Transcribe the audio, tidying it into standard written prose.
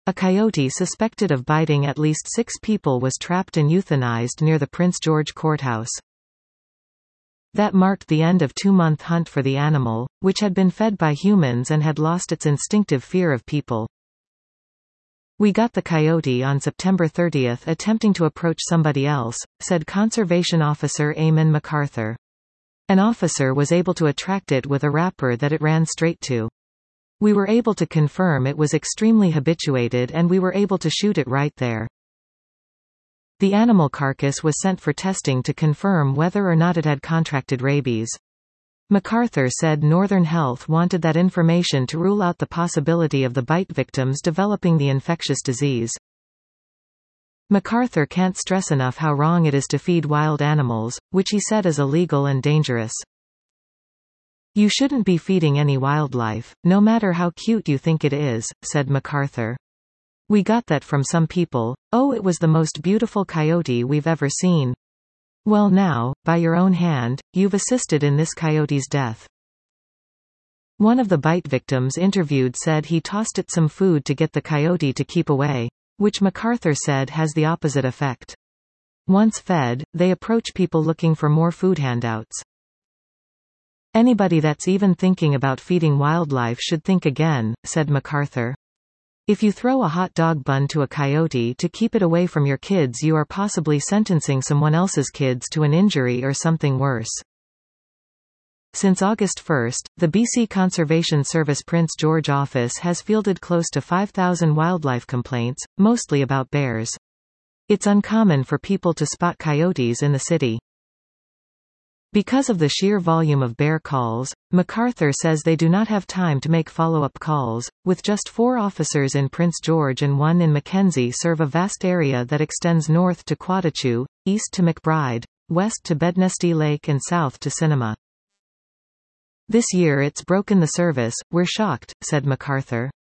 A coyote suspected of biting at least 6 people was trapped and euthanized near the Prince George Courthouse. That marked the end of 2-month hunt for the animal, which had been fed by humans and had lost its instinctive fear of people. "We got the coyote on September 30 attempting to approach somebody else," said Conservation Officer Eamon MacArthur. "An officer was able to attract it with a wrapper that it ran straight to. We were able to confirm it was extremely habituated and we were able to shoot it right there. The animal carcass was sent for testing to confirm whether or not it had contracted rabies." MacArthur said Northern Health wanted that information to rule out the possibility of the bite victims developing the infectious disease. MacArthur can't stress enough how wrong it is to feed wild animals, which he said is illegal and dangerous. "You shouldn't be feeding any wildlife, no matter how cute you think it is," said MacArthur. "We got that from some people. Oh, it was the most beautiful coyote we've ever seen. Well now, by your own hand, you've assisted in this coyote's death." One of the bite victims interviewed said he tossed it some food to get the coyote to keep away, which MacArthur said has the opposite effect. Once fed, they approach people looking for more food handouts. "Anybody that's even thinking about feeding wildlife should think again," said MacArthur. "If you throw a hot dog bun to a coyote to keep it away from your kids, you are possibly sentencing someone else's kids to an injury or something worse." Since August 1, the BC Conservation Service Prince George office has fielded close to 5,000 wildlife complaints, mostly about bears. It's uncommon for people to spot coyotes in the city. Because of the sheer volume of bear calls, MacArthur says they do not have time to make follow-up calls, with just 4 officers in Prince George and 1 in Mackenzie serve a vast area that extends north to Quadachu, east to McBride, west to Bednesty Lake and south to Cinema. "This year it's broken the service, we're shocked," said MacArthur.